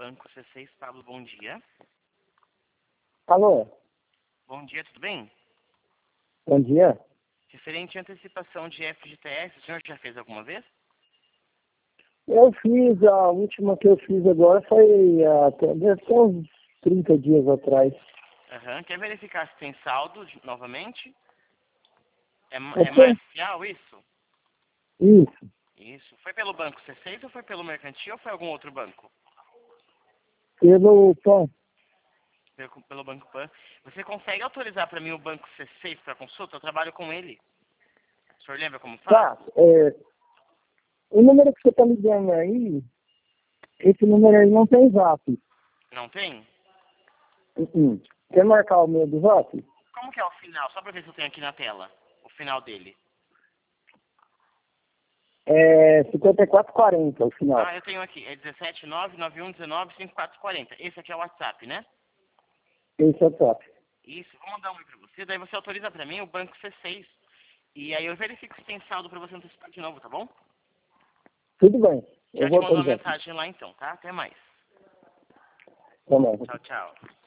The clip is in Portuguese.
Banco C6, Pablo, bom dia. Alô, Bom dia, tudo bem? bom dia. Referente à antecipação de FGTS, o senhor já fez alguma vez? Eu fiz, a última que eu fiz agora foi deve ter uns 30 dias atrás. Aham. Quer verificar se tem saldo novamente? É Ok? mais real isso? Isso. Isso. Foi pelo Banco C6 ou foi pelo Mercantil ou foi algum outro banco? Pelo Tom. Pelo Banco Pan. Você consegue autorizar para mim o Banco C6 para consulta? Eu trabalho com ele. O senhor lembra como faz? Tá, o número que você tá ligando aí, esse número aí não tem zap. Não tem? Quer marcar o meu do zap? Como que é o final? Só para ver se eu tenho aqui na tela. O final dele. É 5440 o final. Ah, eu tenho aqui. É 17991195440. Esse aqui é o WhatsApp, né? Esse é o zap. Isso. Vou mandar um oi para você. Daí você autoriza para mim o Banco C6. E aí eu verifico se tem saldo para você antecipar de novo, tá bom? Tudo bem, eu Já te vou mando uma autorizar. mensagem lá então, tá? Até mais. Tá bom. Tchau, tchau.